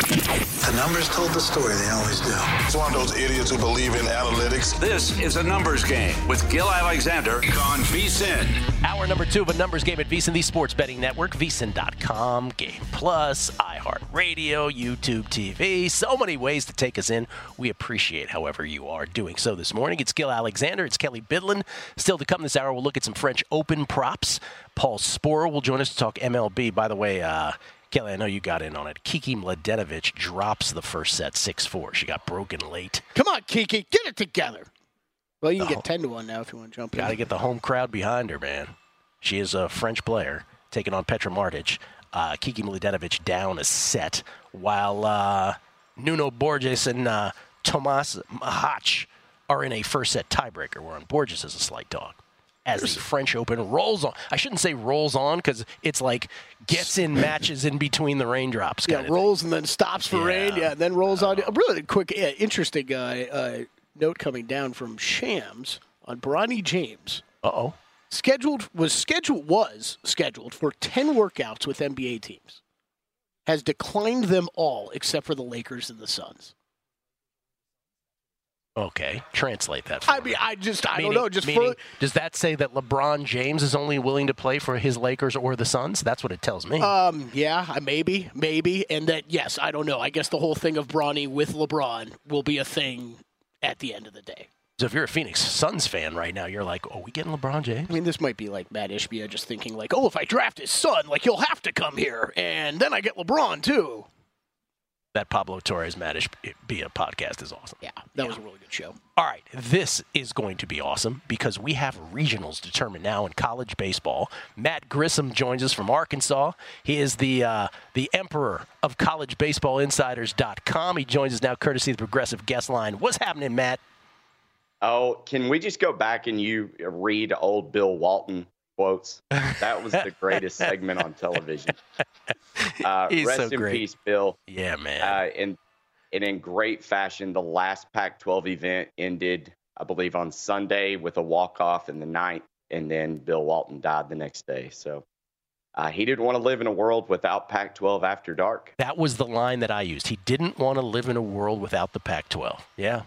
The numbers told the story. They always do. It's one of those idiots who believe in analytics. This is a numbers game with Gil Alexander on VSiN. Hour number 2 of a numbers game at VSiN, the sports betting network, VSiN.com, Game Plus, iHeartRadio, YouTube TV. So many ways to take us in. We appreciate however you are doing so this morning. It's Gil Alexander. It's Kelly Bidlin. Still to come this hour, we'll look at some French Open props. Paul Sporer will join us to talk MLB. By the way, Kelly, I know you got in on it. Kiki Mladenovic drops the first set 6-4. She got broken late. Come on, Kiki. Get it together. Well, you can get 10-1 now if you want to jump in. Got to get the home crowd behind her, man. She is a French player taking on Petra Martic. Kiki Mladenovic down a set, while Nuno Borges and Tomas Machac are in a first-set tiebreaker, where Borges is a slight dog. As the French Open rolls on. I shouldn't say rolls on because it's like gets in matches in between the raindrops. Rolls and then stops for rain. Yeah, and then rolls on. A really quick, interesting note coming down from Shams on Bronny James. Uh-oh. Was scheduled for 10 workouts with NBA teams. Has declined them all except for the Lakers and the Suns. Okay, translate that for me. I don't know. Does that say that LeBron James is only willing to play for his Lakers or the Suns? That's what it tells me. Yeah, maybe. And that, yes, I don't know. I guess the whole thing of Bronny with LeBron will be a thing at the end of the day. So if you're a Phoenix Suns fan right now, you're like, oh, we getting LeBron James? I mean, this might be like Matt Ishbia just thinking like, oh, if I draft his son, like he'll have to come here, and then I get LeBron too. That Pablo Torres Matt Ishbia podcast is awesome. Yeah, that was a really good show. All right, this is going to be awesome because we have regionals determined now in college baseball. Matt Grissom joins us from Arkansas. He is the emperor of collegebaseballinsiders.com. He joins us now courtesy of the Progressive Guest Line. What's happening, Matt? Oh, can we just go back and you read old Bill Walton quotes? That was the greatest segment on television. He's rest so in great. peace, Bill. Yeah, man. And in great fashion, the last Pac-12 event ended, I believe, on Sunday with a walk-off in the ninth, and then Bill Walton died the next day. So he didn't want to live in a world without Pac-12 after dark. That was the line that I used. He didn't want to live in a world without the Pac-12. Yeah.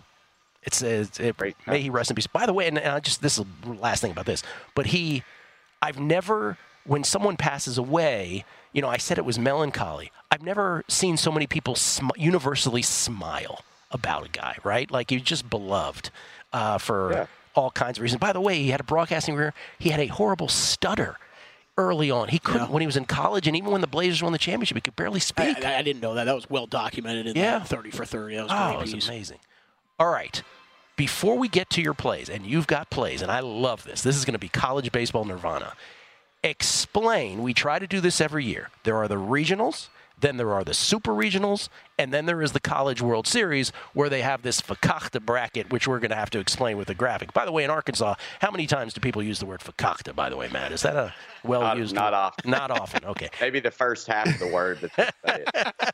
May he rest in peace. By the way, and this is the last thing about this, but I've never, when someone passes away, I said it was melancholy. I've never seen so many people universally smile about a guy, right? Like he's just beloved for all kinds of reasons. By the way, he had a broadcasting career. He had a horrible stutter early on. He couldn't, when he was in college, and even when the Blazers won the championship, he could barely speak. I didn't know that. That was well documented in that 30 for 30. That was great. It was amazing. All right. Before we get to your plays, and you've got plays, and I love this. This is going to be college baseball nirvana. Explain. We try to do this every year. There are the regionals, then there are the super regionals, and then there is the College World Series where they have this Fakachta bracket, which we're going to have to explain with a graphic. By the way, in Arkansas, how many times do people use the word Fakachta, by the way, Matt? Is that a well-used word? Not often. Not often, okay. Maybe the first half of the word, but say it.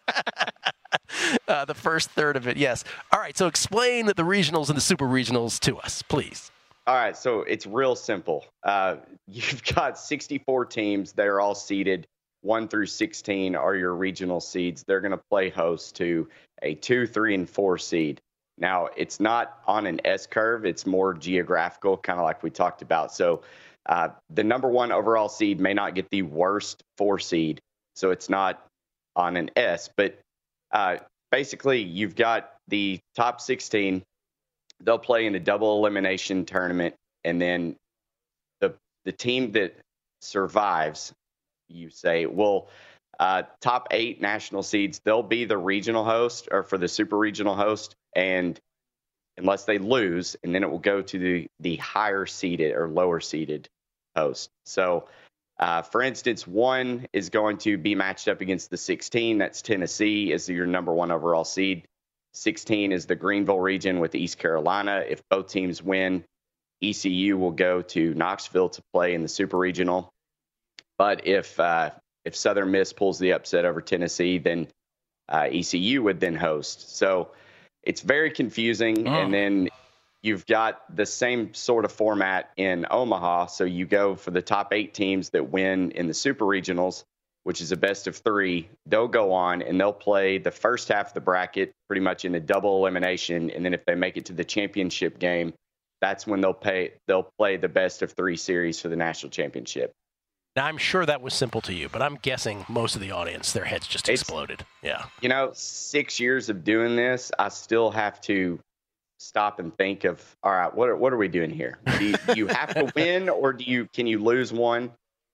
The first third of it, yes. All right, so explain the regionals and the super regionals to us, please. All right, so it's real simple. You've got 64 teams. They're all seeded. 1 through 16 are your regional seeds. They're going to play host to a 2, 3, and 4 seed. Now, it's not on an S curve. It's more geographical, kind of like we talked about. So the number 1 overall seed may not get the worst 4 seed, so it's not on an S. But basically, you've got the top 16. They'll play in a double elimination tournament, and then the team that survives, you say, top 8 national seeds, they'll be the regional host or for the super regional host, and unless they lose, and then it will go to the higher seeded or lower seeded host. So, for instance, 1 is going to be matched up against the 16. That's Tennessee is your number 1 overall seed. 16 is the Greenville region with East Carolina. If both teams win, ECU will go to Knoxville to play in the super regional. But if Southern Miss pulls the upset over Tennessee, then ECU would then host. So it's very confusing. And then you've got the same sort of format in Omaha. So you go for the top 8 teams that win in the super regionals which is a best of 3. They'll go on and they'll play the first half of the bracket pretty much in a double elimination. And then if they make it to the championship game, that's when they'll play the best of 3 series for the national championship. Now, I'm sure that was simple to you, but I'm guessing most of the audience, their heads just exploded. Yeah. 6 years of doing this, I still have to stop and think of, all right, what are we doing here? Do you have to win, or can you lose one?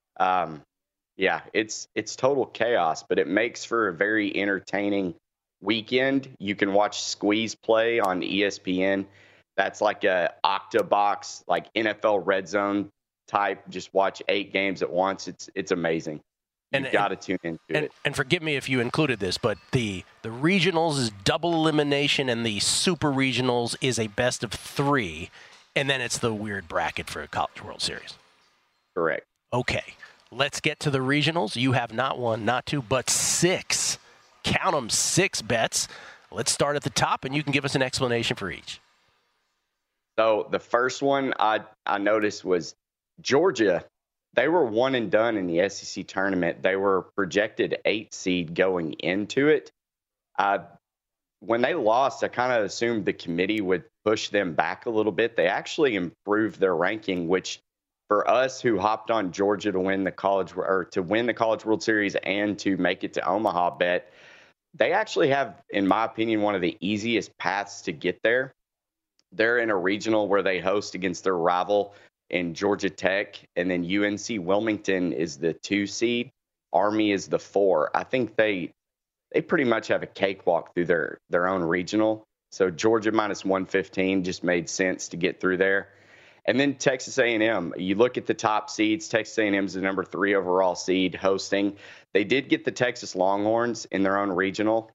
Yeah, it's total chaos, but it makes for a very entertaining weekend. You can watch Squeeze play on ESPN. That's like a Octabox, like NFL Red Zone type. Just watch 8 games at once. It's amazing. You've got to tune into it. And forgive me if you included this, but the regionals is double elimination, and the super regionals is a best of 3, and then it's the weird bracket for a College World Series. Correct. Okay, let's get to the regionals. You have not 1, not 2, but 6. Count them, 6 bets. Let's start at the top, and you can give us an explanation for each. So the first one I noticed was Georgia. They were one and done in the SEC tournament. They were projected 8 seed going into it. When they lost, I kind of assumed the committee would push them back a little bit. They actually improved their ranking, which for us who hopped on Georgia to win the College World Series and to make it to Omaha bet, they actually have, in my opinion, one of the easiest paths to get there. They're in a regional where they host against their rival in Georgia Tech, and then UNC Wilmington is the 2 seed. Army is the 4. I think they pretty much have a cakewalk through their own regional. So Georgia minus 115 just made sense to get through there. And then Texas A&M. You look at the top seeds. Texas A&M is the number 3 overall seed hosting. They did get the Texas Longhorns in their own regional,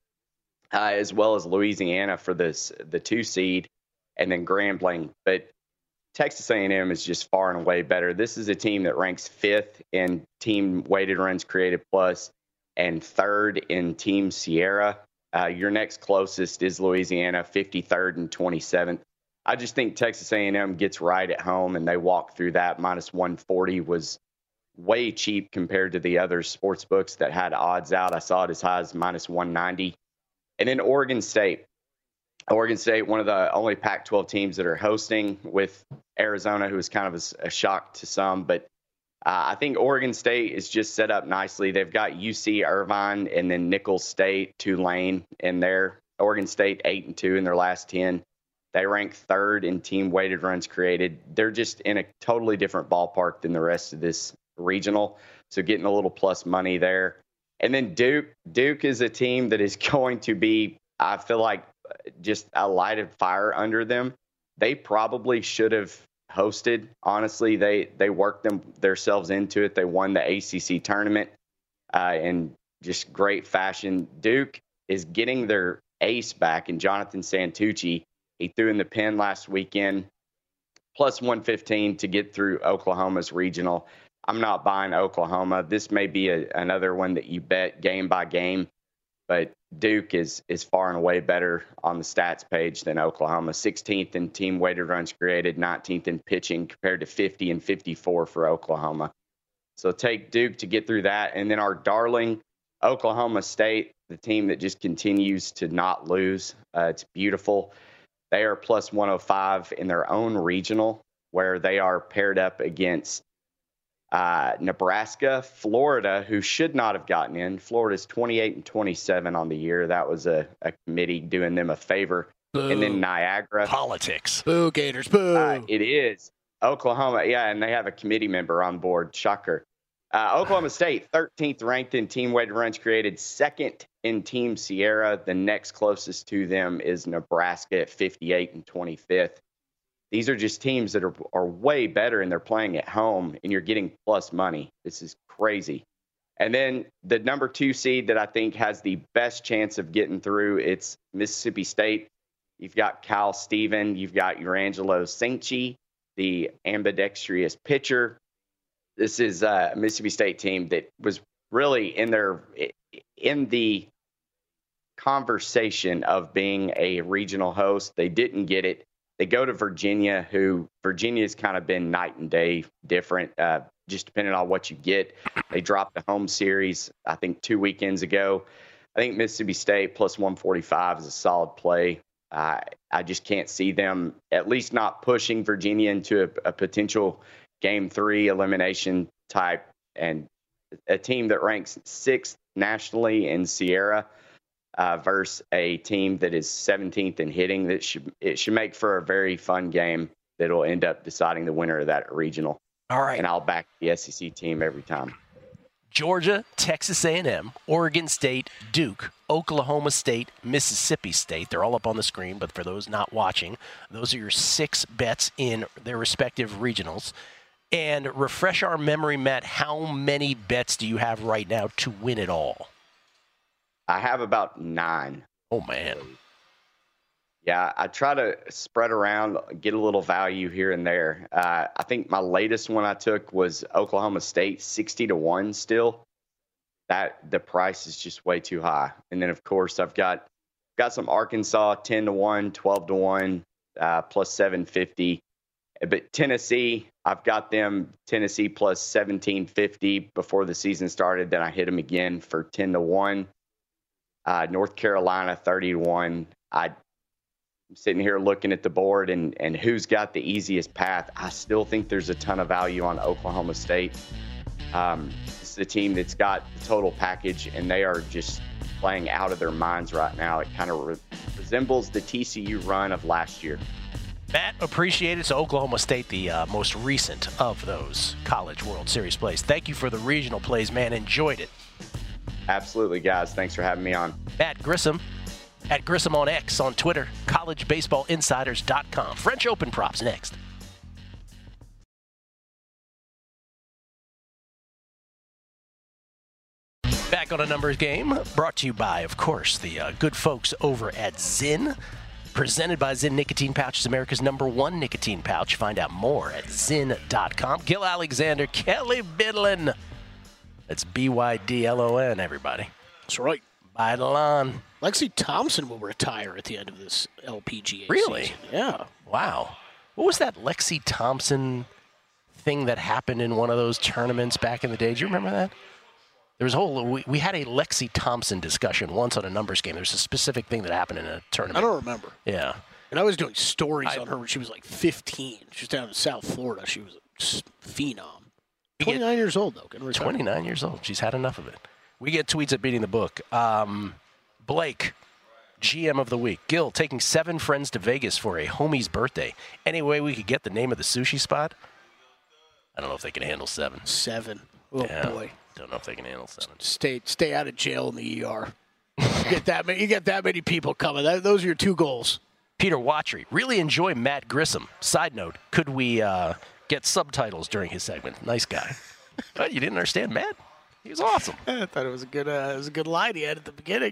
as well as Louisiana for the 2 seed, and then Grambling. But Texas A&M is just far and away better. This is a team that ranks 5th in team weighted runs created plus and 3rd in Team Sierra. Your next closest is Louisiana, 53rd and 27th. I just think Texas A&M gets right at home, and they walk through that. Minus 140 was way cheap compared to the other sports books that had odds out. I saw it as high as minus 190. And then Oregon State. Oregon State, one of the only Pac-12 teams that are hosting, with Arizona, who is kind of a shock to some. But I think Oregon State is just set up nicely. They've got UC Irvine and then Nicholls State, Tulane in there. Oregon State 8-2 in their last 10. They rank 3rd in team weighted runs created. They're just in a totally different ballpark than the rest of this regional. So getting a little plus money there. And then Duke. Duke is a team that is going to be, I feel like, just a lighted fire under them. They probably should have hosted. Honestly, they worked themselves into it. They won the ACC tournament in just great fashion. Duke is getting their ace back in Jonathan Santucci. He threw in the pen last weekend, plus 115 to get through Oklahoma's regional. I'm not buying Oklahoma. This may be another one that you bet game by game, but Duke is far and away better on the stats page than Oklahoma. 16th in team weighted runs created, 19th in pitching compared to 50 and 54 for Oklahoma. So take Duke to get through that. And then our darling Oklahoma State, the team that just continues to not lose. It's beautiful. They are plus 105 in their own regional, where they are paired up against Nebraska, Florida, who should not have gotten in. Florida's 28-27 on the year. That was a committee doing them a favor. Boo. And then Niagara. Politics. Boo, Gators, boo. It is. Oklahoma, yeah, and they have a committee member on board. Shocker. Oklahoma State, 13th ranked in team weighted runs created, 2nd in Team Sierra. The next closest to them is Nebraska at 58 and 25th. These are just teams that are way better, and they're playing at home, and you're getting plus money. This is crazy. And then the number 2 seed that I think has the best chance of getting through, it's Mississippi State. You've got Kyle Steven. You've got Urangelo Sainchi, the ambidextrous pitcher. This is a Mississippi State team that was really in the conversation of being a regional host. They didn't get it. They go to Virginia, who Virginia's kind of been night and day different. just depending on what you get. They dropped the home series, I think, 2 weekends ago. I think Mississippi State plus 145 is a solid play. I just can't see them at least not pushing Virginia into a potential Game 3 elimination type, and a team that ranks 6th nationally in Sierra versus a team that is 17th in hitting. It should make for a very fun game that will end up deciding the winner of that regional. All right. And I'll back the SEC team every time. Georgia, Texas A&M, Oregon State, Duke, Oklahoma State, Mississippi State. They're all up on the screen, but for those not watching, those are your 6 bets in their respective regionals. And refresh our memory, Matt, how many bets do you have right now to win it all? I have about 9. Oh, man. Yeah, I try to spread around, get a little value here and there. I think my latest one I took was Oklahoma State, 60-1 still. That the price is just way too high. And then, of course, I've got some Arkansas, 10-1, 12-1, plus 750. But Tennessee, I've got them, Tennessee plus 1750 before the season started. Then I hit them again for 10-1. North Carolina, 30-1. I'm sitting here looking at the board and who's got the easiest path. I still think there's a ton of value on Oklahoma State. It's the team that's got the total package, and they are just playing out of their minds right now. It kind of resembles the TCU run of last year. Matt, appreciate it. So Oklahoma State, the most recent of those College World Series plays. Thank you for the regional plays, man. Enjoyed it. Absolutely, guys. Thanks for having me on. Matt Grissom, at Grissom on X on Twitter, collegebaseballinsiders.com. French Open props next. Back on a numbers game, brought to you by, of course, the good folks over at Zyn. Presented by Zyn Nicotine Pouches, America's #1 nicotine pouch. Find out more at Zyn.com. Gil Alexander, Kelly Bidlin. That's BYDLON, everybody. That's right. Bidlon. Lexi Thompson will retire at the end of this LPGA Really? season. Yeah. Wow. What was that Lexi Thompson thing that happened in one of those tournaments back in the day? Do you remember that? There was we had a Lexi Thompson discussion once on a numbers game. There's a specific thing that happened in a tournament. I don't remember. Yeah. And I was doing stories on her when she was like 15. She was down in South Florida. She was a phenom. 29 years old, though. 29 years old. She's had enough of it. We get tweets at Beating the Book. Blake, GM of the week. Gil, taking 7 friends to Vegas for a homie's birthday. Any way we could get the name of the sushi spot? I don't know if they can handle 7. 7. Oh, yeah. Boy. Don't know if they can handle 7. Stay out of jail in the ER. You get that many people coming. Those are your 2 goals. Peter Watry, really enjoy Matt Grissom. Side note, could we get subtitles during his segment? Nice guy. But you didn't understand Matt? He was awesome. I thought it was a good line he had at the beginning.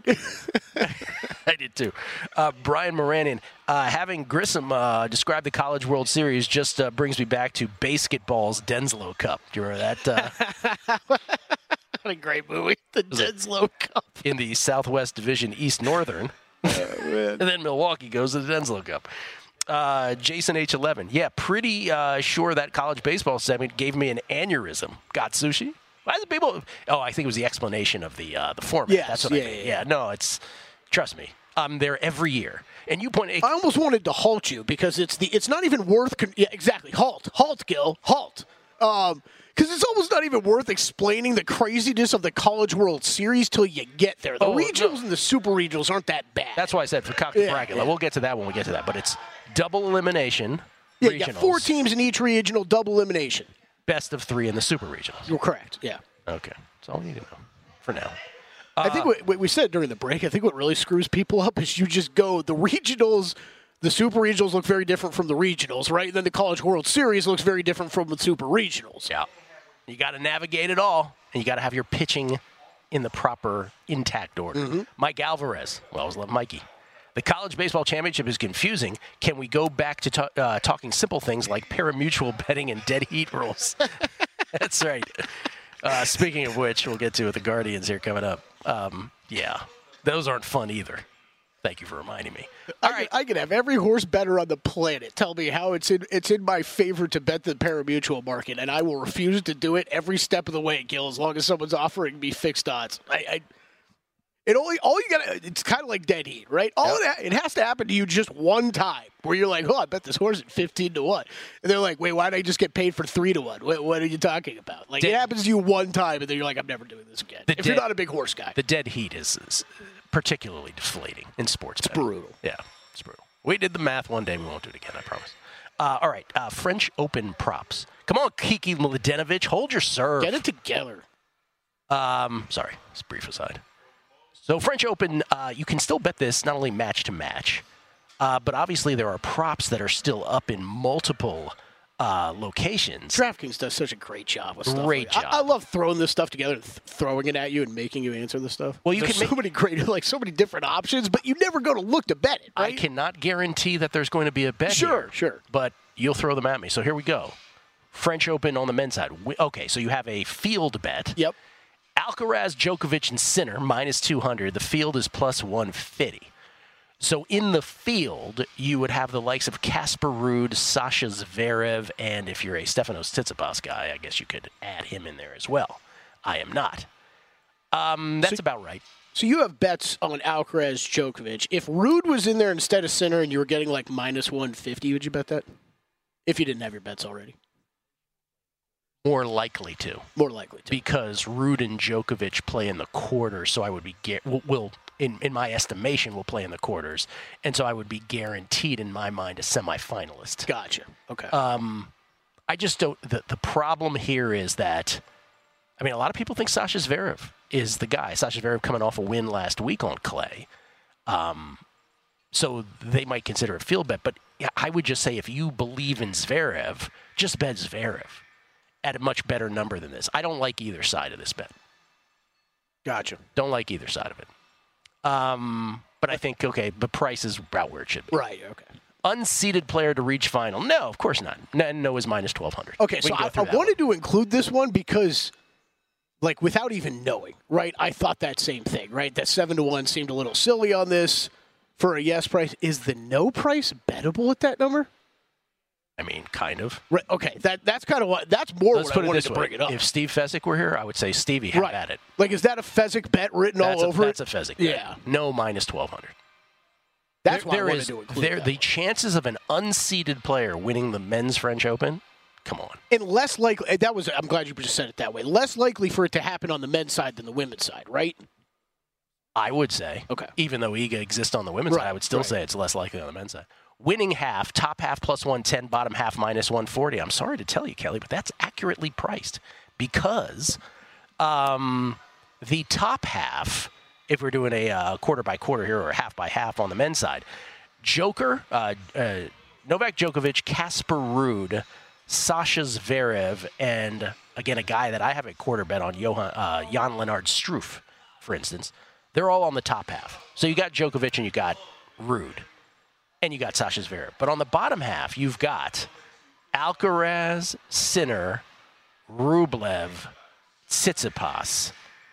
I did too. Brian Moranian, having Grissom describe the College World Series just brings me back to Basketball's Denslow Cup. Do you remember that? What a great movie, the Denslow Cup. In the Southwest Division East Northern. And then Milwaukee goes to the Denslow Cup. Jason H11, yeah, pretty sure that college baseball segment gave me an aneurysm. Got sushi? Why do people? Oh, I think it was the explanation of the format. Yes, that's what I think. Yeah, no, trust me, I'm there every year. And you point. I almost wanted to halt you because it's not even worth. Yeah, exactly. Halt, Gil, halt. Because it's almost not even worth explaining the craziness of the College World Series till you get there. The regionals and the super regionals aren't that bad. That's why I said for cock the bracket. We'll get to that when we get to that. But it's double elimination. Yeah, regionals. you got 4 teams in each regional, double elimination. Best of 3 in the super regionals. You're correct. Yeah. Okay, that's all you need to know for now. I think what we said during the break, I think what really screws people up is you just go, the regionals, the super regionals look very different from the regionals, right? And then the College World Series looks very different from the super regionals. Yeah. You got to navigate it all, and you got to have your pitching in the proper intact order. Mm-hmm. Mike Alvarez. We always love Mikey. The College Baseball Championship is confusing. Can we go back to talking simple things like parimutuel betting and dead heat rules? That's right. Speaking of which, we'll get to with the Guardians here coming up. Yeah, those aren't fun either. Thank you for reminding me. I could have every horse better on the planet tell me how it's in my favor to bet the parimutuel market, and I will refuse to do it every step of the way, Gil, as long as someone's offering me fixed odds. It's kind of like dead heat, right? It has to happen to you just one time where you're like, I bet this horse at 15-1. And they're like, wait, why did I just get paid for 3-1? What are you talking about? Like, it happens to you one time, and then you're like, I'm never doing this again. If you're not a big horse guy. The dead heat is particularly deflating in sports. It's brutal. Yeah, it's brutal. We did the math one day. We won't do it again, I promise. All right, French Open props. Come on, Kiki Mladenovic, hold your serve. Get it together. Sorry, it's a brief aside. So French Open, you can still bet this not only match to match, but obviously there are props that are still up in multiple locations. DraftKings does such a great job with stuff. Great job. I love throwing this stuff together and throwing it at you and making you answer this stuff. Well, There's so many different options, but you never go to look to bet it, right? I cannot guarantee that there's going to be a bet here. Sure. But you'll throw them at me. So here we go. French Open on the men's side. Okay, so you have a field bet. Yep. Alcaraz, Djokovic, and Sinner, minus 200. The field is plus 150. So in the field, you would have the likes of Casper Ruud, Sasha Zverev, and if you're a Stefanos Tsitsipas guy, I guess you could add him in there as well. I am not. That's about right. So you have bets on Alcaraz, Djokovic. If Ruud was in there instead of Sinner and you were getting like minus 150, would you bet that? If you didn't have your bets already. More likely to. Because Ruud and Djokovic play in the quarters, so I would be in my estimation will play in the quarters, and so I would be guaranteed in my mind a semifinalist. Gotcha. Okay. I just don't. The problem here is that, I mean, a lot of people think Sasha Zverev is the guy. Sasha Zverev coming off a win last week on clay, so they might consider a field bet. But yeah, I would just say if you believe in Zverev, just bet Zverev at a much better number than this. I don't like either side of this bet. Gotcha. Don't like either side of it. But I think, okay, the price is about where it should be. Right, okay. Unseeded player to reach final. No, of course not. No is minus 1,200. Okay, so I wanted to include this one because, like, without even knowing, right, I thought that same thing, right? That 7-1 seemed a little silly on this for a yes price. Is the no price bettable at that number? I mean, kind of. Right, okay, that's kind of what. That's more what I wanted to bring it up. If Steve Fezzik were here, I would say, Stevie, have at it. Like, is that a Fezzik bet written all over it? That's a Fezzik bet. Yeah. No minus 1,200. That's why I wanted to include that. The chances of an unseeded player winning the men's French Open, come on. And less likely, I'm glad you just said it that way, less likely for it to happen on the men's side than the women's side, right? I would say. Okay. Even though EGA exists on the women's side, I would still say it's less likely on the men's side. Winning half, top half plus 110, bottom half minus 140. I'm sorry to tell you, Kelly, but that's accurately priced because the top half, if we're doing a quarter by quarter here or half by half on the men's side, Novak Djokovic, Casper Ruud, Sasha Zverev, and again, a guy that I have a quarter bet on, Jan-Lennard Struff, for instance, they're all on the top half. So you got Djokovic and you got Ruud. And you got Sasha Zverev. But on the bottom half, you've got Alcaraz, Sinner, Rublev, Tsitsipas,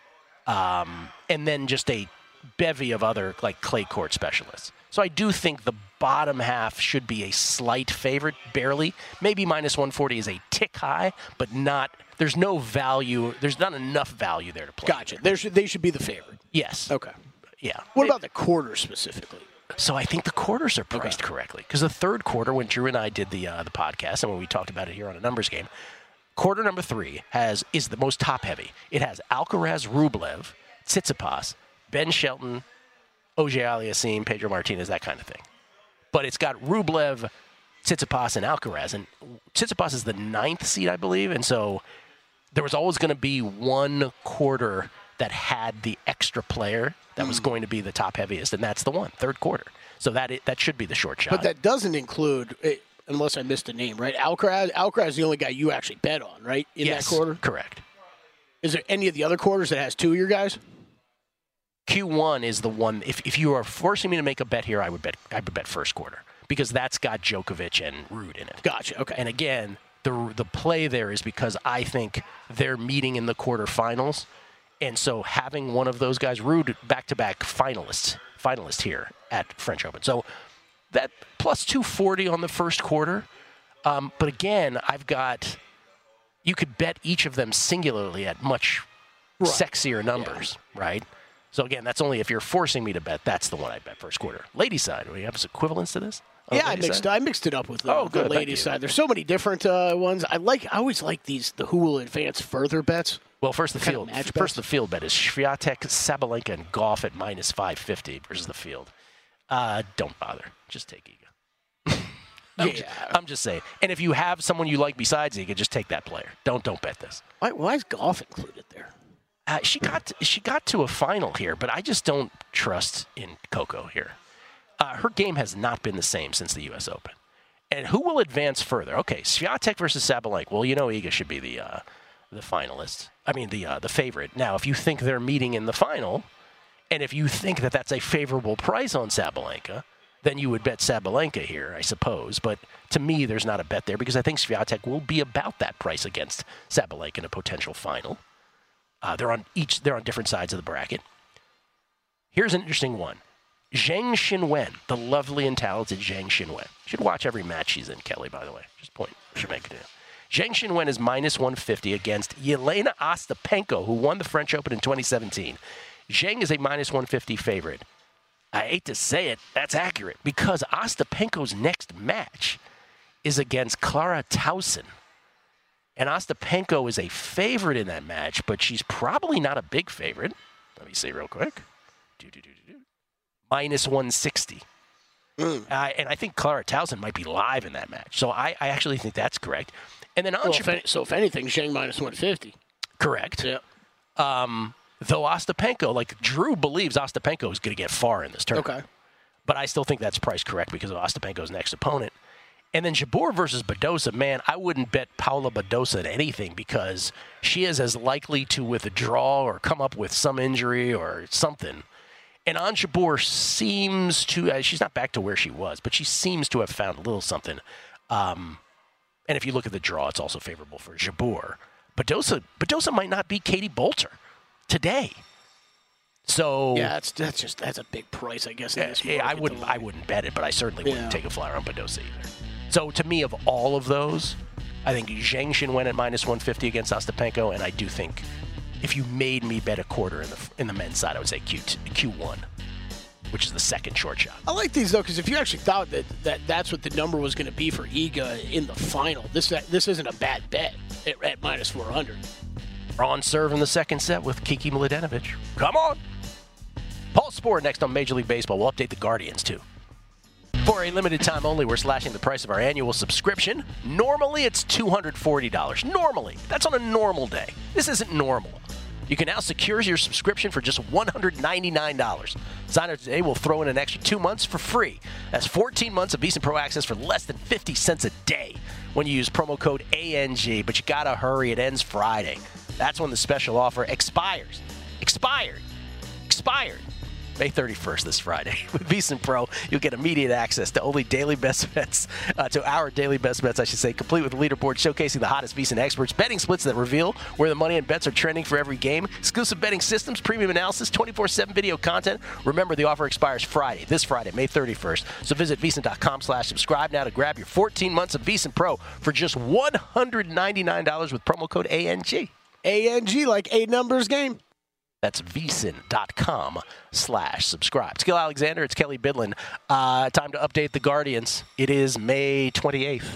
and then just a bevy of other like clay court specialists. So I do think the bottom half should be a slight favorite, barely. Maybe minus 140 is a tick high, but not. There's no value. There's not enough value there to play. Gotcha. They should be the favorite. Yes. Okay. Yeah. What about the quarter specifically? So I think the quarters are priced correctly because the third quarter, when Drew and I did the podcast and when we talked about it here on a numbers game, quarter number 3 is the most top heavy. It has Alcaraz, Rublev, Tsitsipas, Ben Shelton, Auger-Aliassime, Pedro Martinez, that kind of thing. But it's got Rublev, Tsitsipas, and Alcaraz, and Tsitsipas is the 9th seed, I believe, and so there was always going to be one quarter that had the extra player that was going to be the top heaviest, and that's the one, third quarter. So that should be the short shot. But that doesn't include, unless I missed a name, right? Alcaraz is the only guy you actually bet on, right? In that quarter? Correct. Is there any of the other quarters that has 2 of your guys? Q1 is the one. If you are forcing me to make a bet here, I would bet first quarter because that's got Djokovic and Ruud in it. Gotcha. Okay. And again, the play there is because I think they're meeting in the quarterfinals. And so having one of those guys, Ruud, back-to-back finalists, finalist here at French Open. So that plus 240 on the first quarter. But again, you could bet each of them singularly at much sexier numbers, right? So again, that's only if you're forcing me to bet. That's the one I bet first quarter. Ladies side, do we have equivalents to this? Yeah, I mixed it up with the ladies side. There's so many different ones. I always like the who will advance further bets. Well, first the field bet is Swiatek, Sabalenka, and Goff at minus 550 versus the field. Don't bother. Just take Iga. I'm just saying. And if you have someone you like besides Iga, just take that player. Don't bet this. Why is Goff included there? She got to a final here, but I just don't trust in Coco here. Her game has not been the same since the U.S. Open. And who will advance further? Okay, Swiatek versus Sabalenka. Well, Iga should be the finalist. I mean, the favorite. Now, if you think they're meeting in the final, and if you think that that's a favorable price on Sabalenka, then you would bet Sabalenka here, I suppose. But to me, there's not a bet there because I think Swiatek will be about that price against Sabalenka in a potential final. They're on different sides of the bracket. Here's an interesting one. Zheng Xinwen, the lovely and talented Zheng Xinwen. You should watch every match she's in, Kelly, by the way. Just point. Should make it. Zheng Xinwen is minus 150 against Yelena Ostapenko, who won the French Open in 2017. Zheng is a minus 150 favorite. I hate to say it, that's accurate, because Ostapenko's next match is against Clara Tauson. And Ostapenko is a favorite in that match, but she's probably not a big favorite. Let me see real quick. Minus 160. And I think Clara Tauson might be live in that match. So I actually think that's correct. And then if anything, Zheng minus 150. Correct. Yeah. Though Ostapenko, Drew believes Ostapenko is going to get far in this tournament. Okay. But I still think that's priced correct because of Ostapenko's next opponent. And then Jabeur versus Badosa, man, I wouldn't bet Paula Badosa at anything because she is as likely to withdraw or come up with some injury or something. And Ons Jabeur seems to, she's not back to where she was, but she seems to have found a little something. And if you look at the draw, it's also favorable for Jabeur. Badosa might not be Katie Bolter today. So yeah, that's a big price, I guess. I wouldn't bet it, but I certainly wouldn't take a flyer on Badosa either. So to me, of all of those, I think Zheng Xinwen at minus 150 against Ostapenko, and I do think if you made me bet a quarter in the men's side, I would say Q1, which is the second short shot. I like these though because if you actually thought that's what the number was going to be for Iga in the final, this isn't a bad bet at minus 400. On serve in the second set with Kiki Mladenovic. Come on. Paul Sporer next on Major League Baseball. We'll update the Guardians, too. For a limited time only, we're slashing the price of our annual subscription. Normally, it's $240. Normally. That's on a normal day. This isn't normal. You can now secure your subscription for just $199. Sign up today. We'll throw in an extra 2 months for free. That's 14 months of VSiN Pro access for less than 50 cents a day when you use promo code ANG. But you got to hurry. It ends Friday. That's when the special offer expires. Expired. May 31st, this Friday. With VSiN Pro, you'll get immediate access to only daily best bets, to our daily best bets, I should say, complete with a leaderboard showcasing the hottest VSiN experts, betting splits that reveal where the money and bets are trending for every game, exclusive betting systems, premium analysis, 24/7 video content. Remember, the offer expires this Friday, May 31st. So visit VSiN.com/subscribe now to grab your 14 months of VSiN Pro for just $199 with promo code ANG. ANG, like a numbers game. That's VSiN.com/subscribe. It's Gil Alexander. It's Kelly Bidlin. Time to update the Guardians. It is May 28th.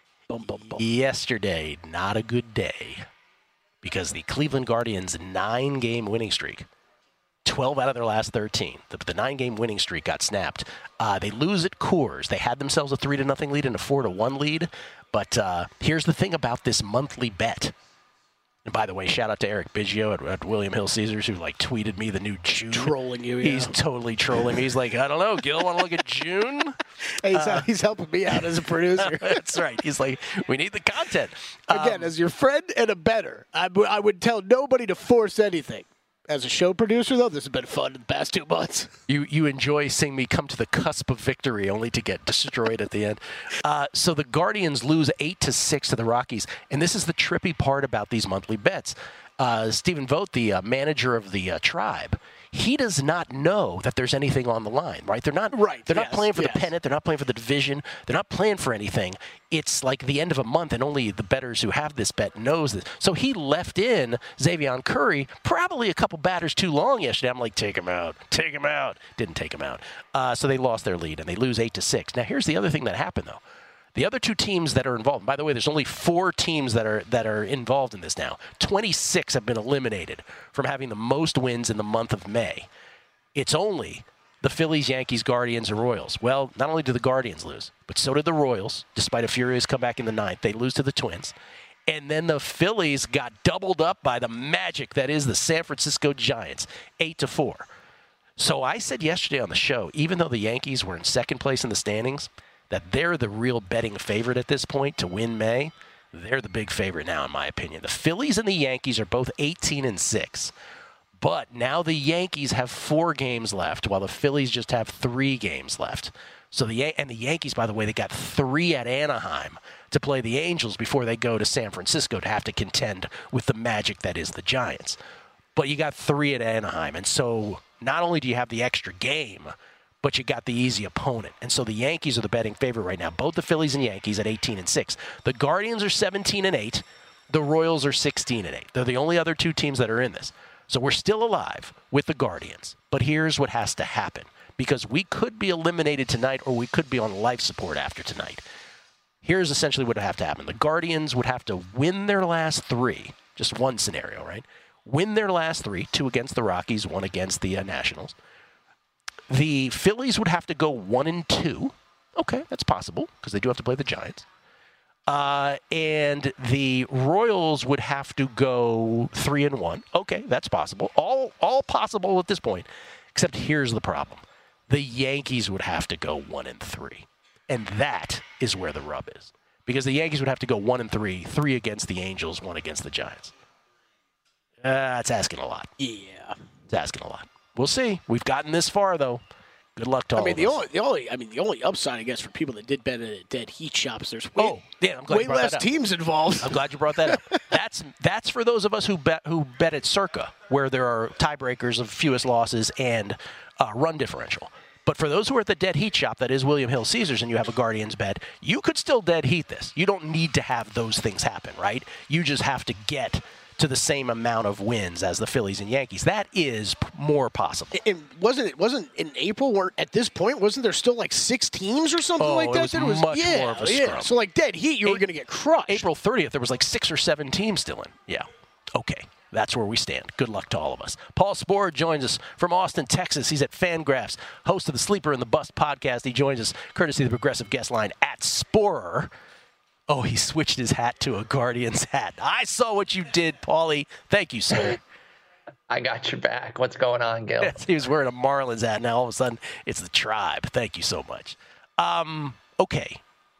Yesterday, not a good day because the Cleveland Guardians' 9-game winning streak, 12 out of their last 13. The 9-game winning streak got snapped. They lose at Coors. They had themselves a 3-0 lead and a 4-1 lead. But here's the thing about this monthly bet. And by the way, shout out to Eric Biggio at William Hill Caesars who tweeted me the new June. Trolling you, yeah. He's totally trolling me. He's like, I don't know, Gil, want to look at June? He's helping me out as a producer. That's right. He's like, we need the content. Again, as your friend and a bettor, I would tell nobody to force anything. As a show producer, though, this has been fun in the past 2 months. You enjoy seeing me come to the cusp of victory only to get destroyed at the end. So the Guardians lose 8-6 to the Rockies. And this is the trippy part about these monthly bets. Stephen Vogt, the manager of the Tribe, he does not know that there's anything on the line, right? They're not They're not playing for the pennant. They're not playing for the division. They're not playing for anything. It's like the end of a month, and only the bettors who have this bet knows this. So he left in Xavier Curry probably a couple batters too long yesterday. I'm like, take him out. Didn't take him out. So they lost their lead, and they lose 8-6. Now, here's the other thing that happened, though. The other two teams that are involved, by the way, there's only 4 teams that are involved in this now. 26 have been eliminated from having the most wins in the month of May. It's only the Phillies, Yankees, Guardians, and Royals. Well, not only did the Guardians lose, but so did the Royals, despite a furious comeback in the 9th. They lose to the Twins. And then the Phillies got doubled up by the magic that is the San Francisco Giants, 8-4. So I said yesterday on the show, even though the Yankees were in second place in the standings, that they're the real betting favorite at this point to win May. They're the big favorite now, in my opinion. The Phillies and the Yankees are both 18-6. But now the Yankees have 4 games left, while the Phillies just have 3 games left. So the Yankees, by the way, they got 3 at Anaheim to play the Angels before they go to San Francisco to have to contend with the magic that is the Giants. But you got 3 at Anaheim, and so not only do you have the extra game, but you got the easy opponent. And so the Yankees are the betting favorite right now. Both the Phillies and Yankees at 18-6. The Guardians are 17-8. The Royals are 16-8. They're the only other 2 teams that are in this. So we're still alive with the Guardians. But here's what has to happen. Because we could be eliminated tonight or we could be on life support after tonight. Here's essentially what would have to happen. The Guardians would have to win their last 3. Just one scenario, right? Win their last 3. 2 against the Rockies, 1 against the Nationals. The Phillies would have to go 1-2. Okay, that's possible because they do have to play the Giants. And the Royals would have to go 3-1. Okay, that's possible. All possible at this point. Except here's the problem. The Yankees would have to go 1-3. And that is where the rub is. Because the Yankees would have to go 1-3, 3 against the Angels, 1 against the Giants. It's asking a lot. Yeah. It's asking a lot. We'll see. We've gotten this far, though. Good luck to all of us. The only upside, I guess, for people that did bet at Dead Heat shops, there's I'm glad way you brought less that up. teams involved. I'm glad you brought that up. That's for those of us who bet at Circa, where there are tiebreakers of fewest losses and run differential. But for those who are at the Dead Heat shop, that is William Hill Caesars, and you have a Guardians bet, you could still Dead Heat this. You don't need to have those things happen, right? You just have to get to the same amount of wins as the Phillies and Yankees. That is more possible. And wasn't in April, where at this point, wasn't there still like 6 teams or something like that? It was much more of a scrum. So like Dead Heat, you were going to get crushed. April 30th, there was like 6 or 7 teams still in. Yeah. Okay. That's where we stand. Good luck to all of us. Paul Sporer joins us from Austin, Texas. He's at Fangraphs, host of the Sleeper and the Bust podcast. He joins us courtesy of the Progressive Guest Line at Sporer. Oh, he switched his hat to a Guardians hat. I saw what you did, Paulie. Thank you, sir. I got your back. What's going on, Gil? He was wearing a Marlins hat. Now all of a sudden, it's the Tribe. Thank you so much. Okay.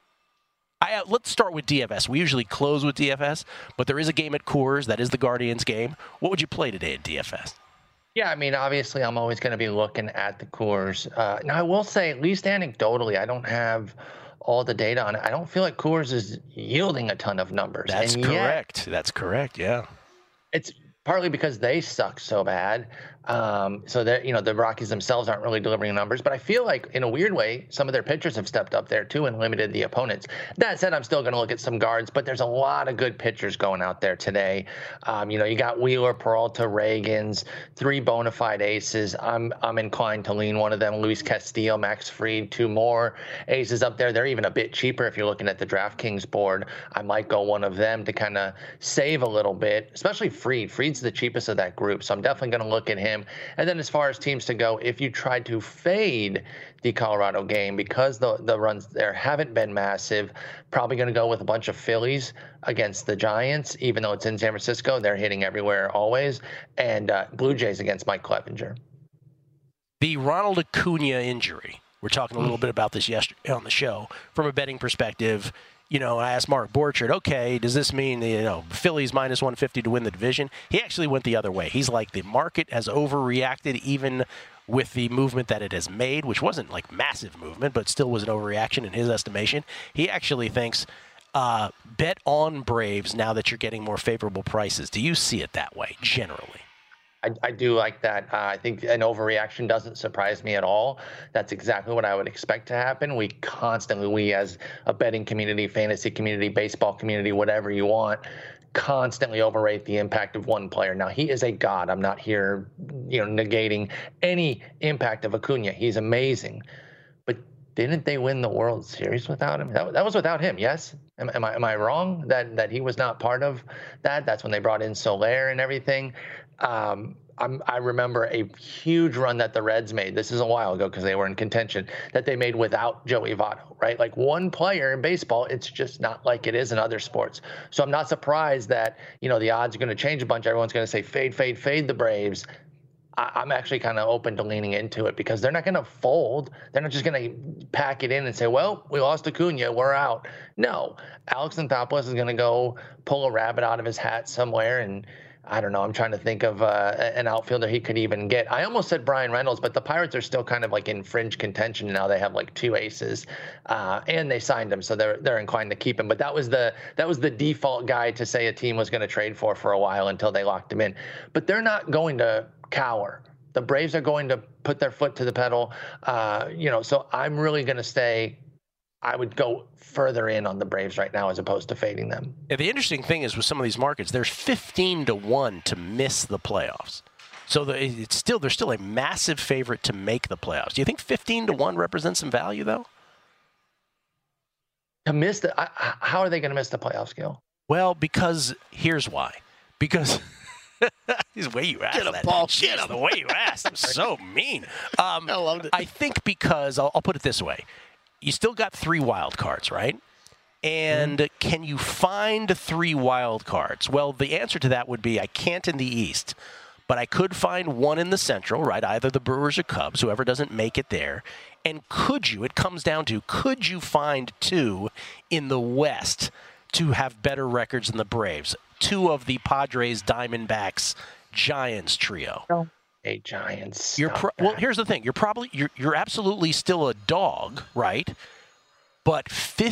Let's start with DFS. We usually close with DFS, but there is a game at Coors. That is the Guardians game. What would you play today at DFS? Yeah, I mean, obviously, I'm always going to be looking at the Coors. Now, I will say, at least anecdotally, I don't have all the data on it. I don't feel like Coors is yielding a ton of numbers. That's correct. That's correct, yeah. It's partly because they suck so bad. So that, the Rockies themselves aren't really delivering numbers, but I feel like in a weird way, some of their pitchers have stepped up there too and limited the opponents. That said, I'm still going to look at some guards, but there's a lot of good pitchers going out there today. You got Wheeler, Peralta, Reagans, 3 bona fide aces. I'm inclined to lean one of them. Luis Castillo, Max Fried, 2 more aces up there. They're even a bit cheaper if you're looking at the DraftKings board. I might go one of them to kind of save a little bit, especially Fried. Fried's the cheapest of that group, so I'm definitely going to look at him. And then as far as teams to go, if you try to fade the Colorado game, because the runs there haven't been massive, probably going to go with a bunch of Phillies against the Giants, even though it's in San Francisco. They're hitting everywhere always. And Blue Jays against Mike Clevinger. The Ronald Acuna injury. We're talking a little bit about this yesterday on the show. From a betting perspective, I asked Mark Borchard, okay, does this mean, Phillies minus 150 to win the division? He actually went the other way. He's like, the market has overreacted even with the movement that it has made, which wasn't like massive movement, but still was an overreaction in his estimation. He actually thinks, bet on Braves now that you're getting more favorable prices. Do you see it that way, generally? I do like that. I think an overreaction doesn't surprise me at all. That's exactly what I would expect to happen. We as a betting community, fantasy community, baseball community, whatever you want, constantly overrate the impact of one player. Now, he is a god. I'm not here, negating any impact of Acuna. He's amazing. But didn't they win the World Series without him? That was without him, yes? Am I wrong that he was not part of that? That's when they brought in Soler and everything. I remember a huge run that the Reds made. This is a while ago because they were in contention, that they made without Joey Votto, right? Like one player in baseball, it's just not like it is in other sports. So I'm not surprised that, the odds are going to change a bunch. Everyone's going to say fade, fade, fade the Braves. I'm actually kind of open to leaning into it because they're not going to fold. They're not just going to pack it in and say, well, we lost Acuna, we're out. No, Alex Anthopoulos is going to go pull a rabbit out of his hat somewhere. And I don't know, I'm trying to think of an outfielder he could even get. I almost said Brian Reynolds, but the Pirates are still kind of like in fringe contention now. They have like 2 aces, and they signed him, so they're inclined to keep him. But that was the default guy to say a team was going to trade for a while until they locked him in. But they're not going to cower. The Braves are going to put their foot to the pedal, so I'm really going to stay. I would go further in on the Braves right now as opposed to fading them. Yeah, the interesting thing is with some of these markets, there's 15-1 to miss the playoffs. So they're still a massive favorite to make the playoffs. Do you think 15-1 represents some value, though? To miss how are they going to miss the playoffs, Gil? Well, because here's why. Because the way you asked that. Paul. Jeez, the way you asked was so mean. I loved it. I think because I'll put it this way. You still got 3 wild cards, right? And can you find 3 wild cards? Well, the answer to that would be I can't in the East, but I could find 1 in the Central, right? Either the Brewers or Cubs, whoever doesn't make it there. And it comes down to, could you find 2 in the West to have better records than the Braves? 2 of the Padres, Diamondbacks, Giants trio. No. Hey, Giants. Well, here's the thing. You're absolutely still a dog, right? But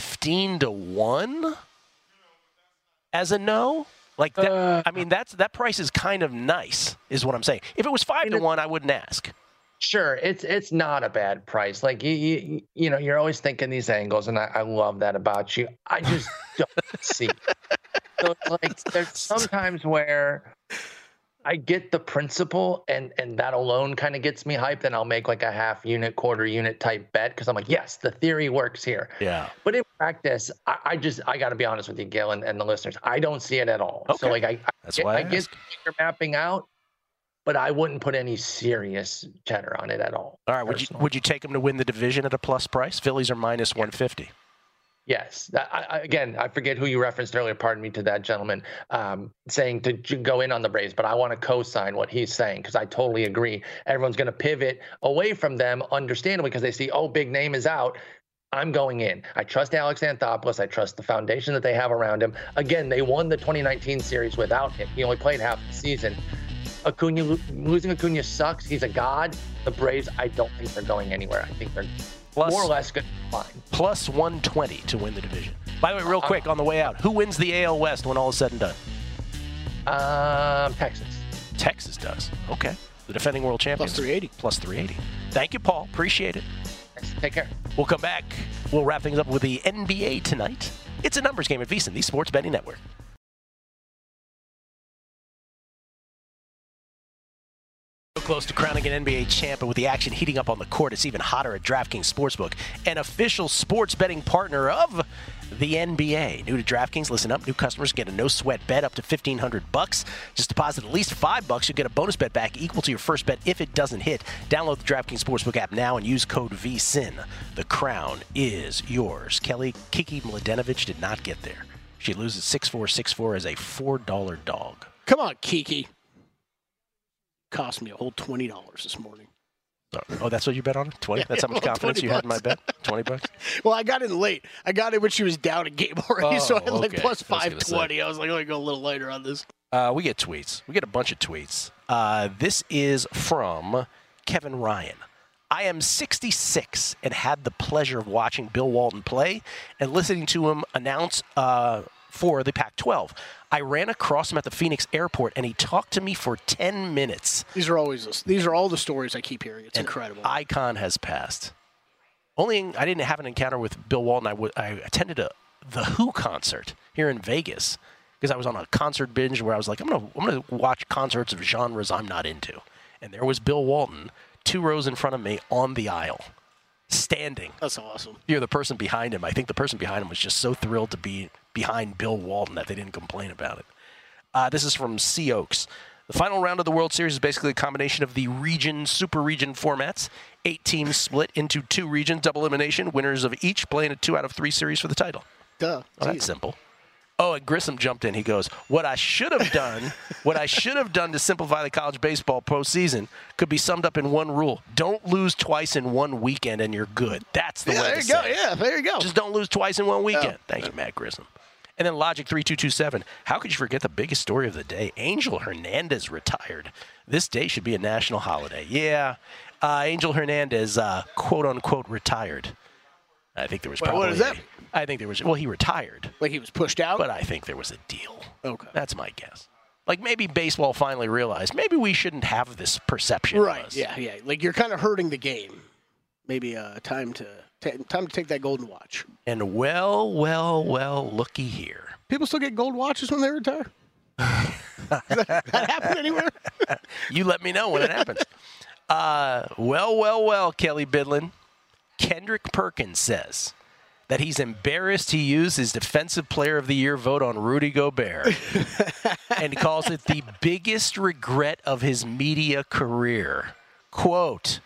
15-1 as a no? Like that, that price is kind of nice, is what I'm saying. If it was 5-1, I wouldn't ask. Sure, it's not a bad price. Like you're always thinking these angles, and I love that about you. I just don't see. So it's like there's sometimes where I get the principle, and that alone kind of gets me hyped, and I'll make like a half unit, quarter unit type bet because I'm like, yes, the theory works here. Yeah. But in practice, I got to be honest with you, Gil, and the listeners, I don't see it at all. Okay. So like I get you're mapping out, but I wouldn't put any serious cheddar on it at all. All right. Would you take them to win the division at a plus price? Phillies are minus 150. Yes. I forget who you referenced earlier, pardon me, to that gentleman, saying to go in on the Braves, but I want to co-sign what he's saying because I totally agree. Everyone's going to pivot away from them, understandably, because they see, big name is out. I'm going in. I trust Alex Anthopoulos. I trust the foundation that they have around him. Again, they won the 2019 series without him. He only played half the season. Losing Acuna sucks. He's a god. The Braves, I don't think they're going anywhere. I think they're more or less good. Fine. Plus 120 to win the division. By the way, real quick on the way out, who wins the AL West when all is said and done? Texas. Texas does. Okay. The defending world champions. Plus 380. Plus 380. Thank you, Paul. Appreciate it. Thanks. Take care. We'll come back. We'll wrap things up with the NBA tonight. It's a numbers game at VSiN, the Sports Betting Network. Close to crowning an NBA champ, but with the action heating up on the court, it's even hotter at DraftKings Sportsbook, an official sports betting partner of the NBA. New to DraftKings, listen up. New customers get a no-sweat bet up to $1,500. Just deposit at least $5. You'll get a bonus bet back equal to your first bet if it doesn't hit. Download the DraftKings Sportsbook app now and use code VSiN. The crown is yours. Kiki Mladenovic did not get there. She loses 6-4 as a $4 dog. Come on, Kiki. Cost me a whole $20 this morning. Oh, that's what you bet on it? 20? That's how much confidence you had in my bet? $20? Well, I got in late. I got it when she was down a game already, so I had like plus 520. I was like, let me go a little later on this. We get tweets. We get a bunch of tweets. This is from Kevin Ryan. I am 66 and had the pleasure of watching Bill Walton play and listening to him announce for the Pac-12. I ran across him at the Phoenix airport, and he talked to me for 10 minutes. These are all the stories I keep hearing. It's incredible. Icon has passed. I didn't have an encounter with Bill Walton. I attended the Who concert here in Vegas because I was on a concert binge where I was like, I'm gonna watch concerts of genres I'm not into. And there was Bill Walton, 2 rows in front of me on the aisle, standing. That's awesome. You're the person behind him. I think the person behind him was just so thrilled to be behind Bill Walton that they didn't complain about it. This is from C. Oaks. The final round of the World Series is basically a combination of the super region formats. 8 teams split into 2 regions, double elimination. Winners of each play in a 2 out of 3 series for the title. Duh. Oh, that's simple. Oh, and Grissom jumped in. He goes, what I should have done to simplify the college baseball postseason could be summed up in one rule. Don't lose twice in one weekend and you're good. That's the way there to you say go. it. Yeah, there you go. Just don't lose twice in one weekend. Yeah. Thank you, Matt Grissom. And then Logic 3227. How could you forget the biggest story of the day? Angel Hernandez retired. This day should be a national holiday. Yeah, Angel Hernandez, quote unquote, retired. I think there was probably. What is that? I think there was. Well, he retired. Like he was pushed out? But I think there was a deal. Okay. That's my guess. Like maybe baseball finally realized maybe we shouldn't have this perception. Right. Of us. Yeah. Like you're kind of hurting the game. Maybe time to take that golden watch. And well, looky here. People still get gold watches when they retire? Does that happen anywhere? You let me know when it happens. Well, Kelly Bidlin. Kendrick Perkins says that he's embarrassed he used his Defensive Player of the Year vote on Rudy Gobert and calls it the biggest regret of his media career. Quote,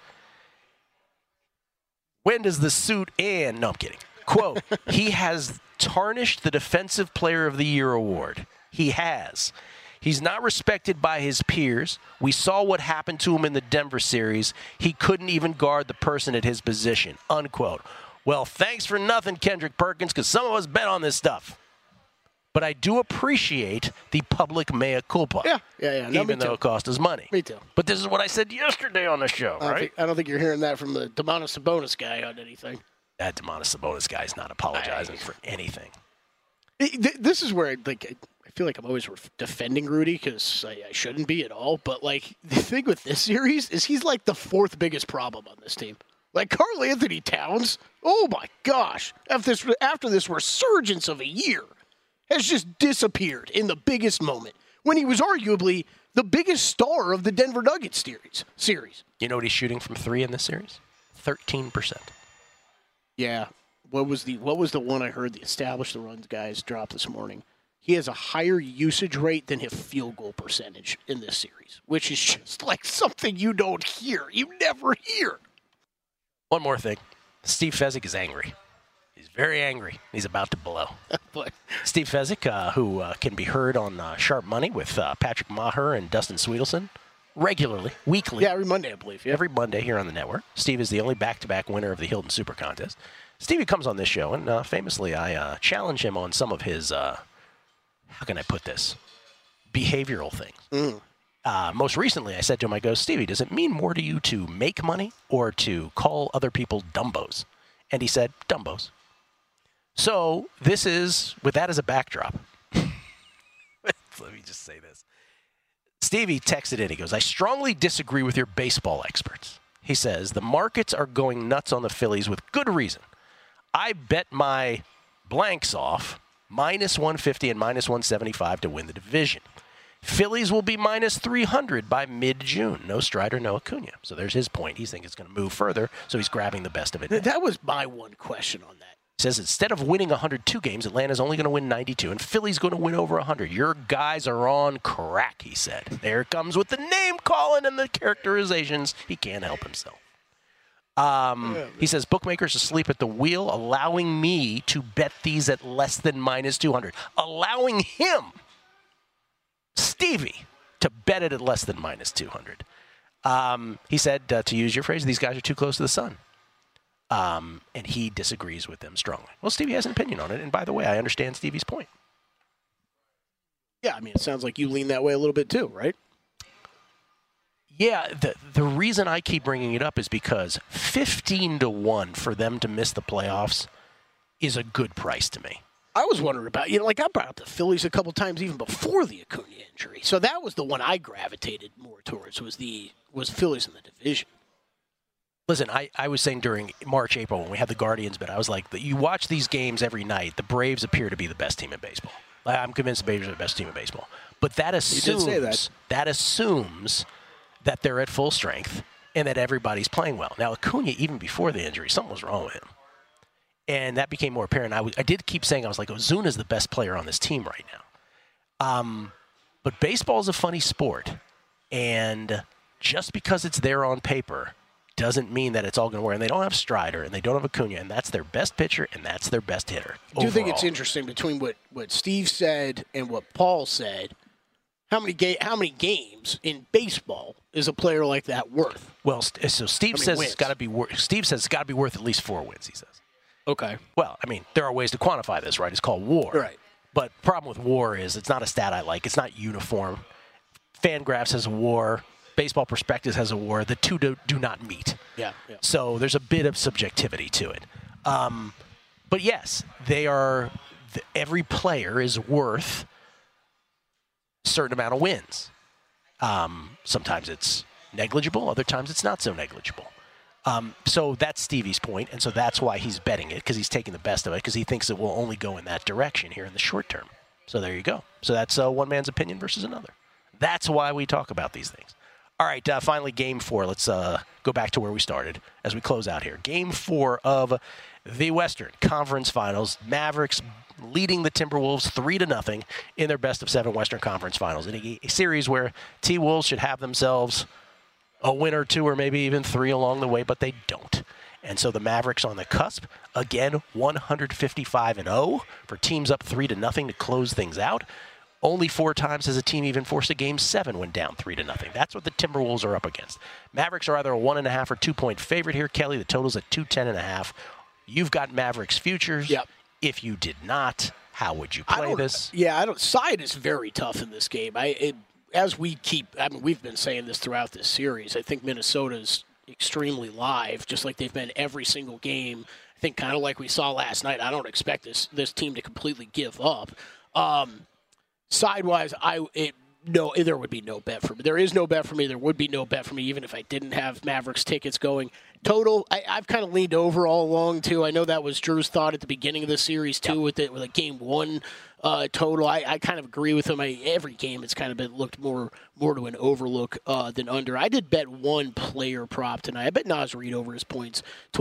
when does the suit end? No, I'm kidding. Quote, he has tarnished the Defensive Player of the Year award. He has. He's not respected by his peers. We saw what happened to him in the Denver series. He couldn't even guard the person at his position, unquote. Well, thanks for nothing, Kendrick Perkins, because some of us bet on this stuff. But I do appreciate the public mea culpa. Yeah. No, even though it cost us money. Me too. But this is what I said yesterday on the show, right? I don't think you're hearing that from the Domantas Sabonis guy on anything. That Domantas Sabonis guy is not apologizing for anything. This is where I feel like I'm always defending Rudy because I shouldn't be at all. But like the thing with this series is he's like the 4th biggest problem on this team. Like Karl Anthony Towns, oh my gosh! After this resurgence of a year, has just disappeared in the biggest moment when he was arguably the biggest star of the Denver Nuggets series. You know what he's shooting from 3 in this series? 13%. Yeah. What was the one I heard the Establish the Runs guys drop this morning? He has a higher usage rate than his field goal percentage in this series, which is just like something you don't hear. You never hear. One more thing. Steve Fezzik is angry. He's very angry. He's about to blow. Steve Fezzik, who can be heard on Sharp Money with Patrick Maher and Dustin Sweetelson regularly, weekly. Yeah, every Monday, I believe. Yeah. Every Monday here on the network. Steve is the only back-to-back winner of the Hilton Super Contest. Stevie comes on this show, and famously I challenge him on some of his, how can I put this, behavioral things. Most recently, I said to him, I go, Stevie, does it mean more to you to make money or to call other people dumbos? And he said, dumbos. So this is, with that as a backdrop, let me just say this. Stevie texted in, he goes, I strongly disagree with your baseball experts. He says, the markets are going nuts on the Phillies with good reason. I bet my blanks off minus 150 and minus 175 to win the division. Phillies will be minus 300 by mid-June. No Strider, no Acuna. So there's his point. He thinks it's going to move further, so he's grabbing the best of it now. That was my one question on that. He says instead of winning 102 games, Atlanta's only going to win 92, and Philly's going to win over 100. Your guys are on crack, he said. There it comes with the name calling and the characterizations. He can't help himself. He says, bookmakers asleep at the wheel, allowing me to bet these at less than minus 200. Allowing him, Stevie, to bet it at less than minus 200. He said, to use your phrase, these guys are too close to the sun. And he disagrees with them strongly. Well, Stevie has an opinion on it. And by the way, I understand Stevie's point. Yeah, I mean, it sounds like you lean that way a little bit too, right? Yeah, the reason I keep bringing it up is because 15-1 for them to miss the playoffs is a good price to me. I was wondering about, like I brought up the Phillies a couple times even before the Acuna injury. So that was the one I gravitated more towards was Phillies in the division. Listen, I was saying during March, April when we had the Guardians, but I was like, you watch these games every night, the Braves appear to be the best team in baseball. I'm convinced the Braves are the best team in baseball. But that assumes that they're at full strength and that everybody's playing well. Now, Acuna, even before the injury, something was wrong with him. And that became more apparent. I did keep saying, I was like, Ozuna's the best player on this team right now. But baseball is a funny sport. And just because it's there on paper doesn't mean that it's all going to work. And they don't have Strider, and they don't have Acuna, and that's their best pitcher, and that's their best hitter. I do think it's interesting between what Steve said and what Paul said. How many games in baseball is a player like that worth? Well, so Steve says it's got to be worth. Steve says it's got to be worth at least 4 wins. He says. Okay. Well, I mean, there are ways to quantify this, right? It's called WAR. Right. But the problem with WAR is it's not a stat I like. It's not uniform. Fangraphs has a WAR. Baseball Prospectus has a WAR. The two do not meet. Yeah. So there's a bit of subjectivity to it. But yes, they are. Every player is worth a certain amount of wins. Sometimes it's negligible. Other times it's not so negligible. So that's Stevie's point, and so that's why he's betting it, because he's taking the best of it, because he thinks it will only go in that direction here in the short term. So there you go. So that's one man's opinion versus another. That's why we talk about these things. All right, finally, Game 4. Let's go back to where we started as we close out here. Game 4 of the Western Conference Finals. Mavericks leading the Timberwolves 3-0 in their best-of-7 Western Conference Finals. In a series where T-Wolves should have themselves a win or 2 or maybe even 3 along the way, but they don't. And so the Mavericks on the cusp, again, 155-0 for teams up 3-0 to close things out. Only 4 times has a team even forced a Game 7 when down 3-0. That's what the Timberwolves are up against. Mavericks are either a 1.5 or 2-point favorite here. Kelly, the total's at 210.5. You've got Mavericks futures. Yep. If you did not, how would you play this? Yeah, side is very tough in this game. We've been saying this throughout this series. I think Minnesota's extremely live, just like they've been every single game. I think kind of like we saw last night. I don't expect this team to completely give up. Side-wise, there would be no bet for me. There is no bet for me. There would be no bet for me even if I didn't have Mavericks tickets going. Total, I've kind of leaned over all along, too. I know that was Drew's thought at the beginning of the series, too, with a Game 1 total. I kind of agree with him. Every game it's kind of looked more to an overlook than under. I did bet one player prop tonight. I bet Naz Reid over his points,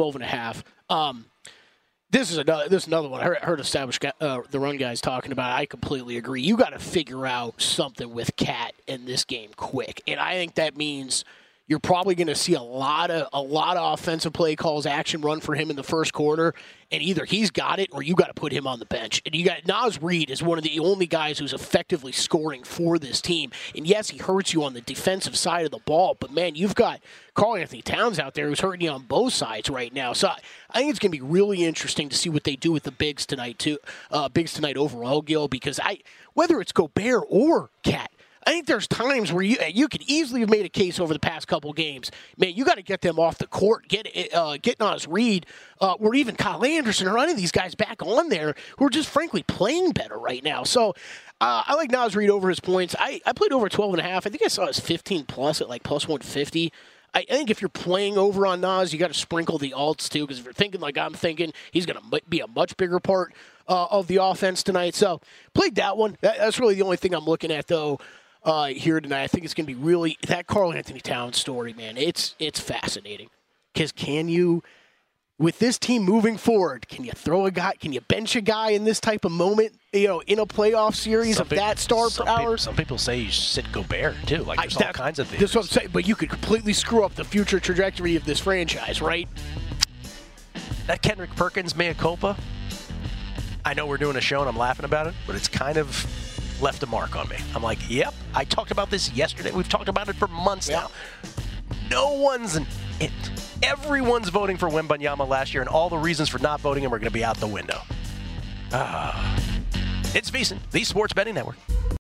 12.5. This is another one. I heard established the run guys talking about it. I completely agree. You got to figure out something with Cat in this game quick, and I think that means you're probably going to see a lot of offensive play calls, action run for him in the first quarter, and either he's got it or you got to put him on the bench. And you got Naz Reid is one of the only guys who's effectively scoring for this team. And yes, he hurts you on the defensive side of the ball, but man, you've got Karl-Anthony Towns out there who's hurting you on both sides right now. So I think it's going to be really interesting to see what they do with the bigs tonight too. Bigs tonight overall, Gil, because whether it's Gobert or Cat, I think there's times where you could easily have made a case over the past couple games. Man, you got to get them off the court, get Naz Reid, or even Kyle Anderson, or any of these guys back on there who are just frankly playing better right now. So I like Naz Reid over his points. I played over 12.5. I think I saw his 15 plus at like plus 150. I think if you're playing over on Naz, you got to sprinkle the alts too, because if you're thinking like I'm thinking, he's going to be a much bigger part of the offense tonight. So played that one. That's really the only thing I'm looking at though. Here tonight, I think it's going to be really that Karl-Anthony Towns story, man. It's fascinating because with this team moving forward, can you throw a guy? Can you bench a guy in this type of moment? In a playoff series that star power. Some people say you should sit Gobert too. Like there's all kinds of things. That's what I'm saying. But you could completely screw up the future trajectory of this franchise, right? That Kendrick Perkins mea culpa. I know we're doing a show and I'm laughing about it, but it's kind of left a mark on me. I'm like, yep, I talked about this yesterday. We've talked about it for months now. Everyone's voting for Wembanyama last year, and all the reasons for not voting him are going to be out the window. It's VSiN, the Sports Betting Network.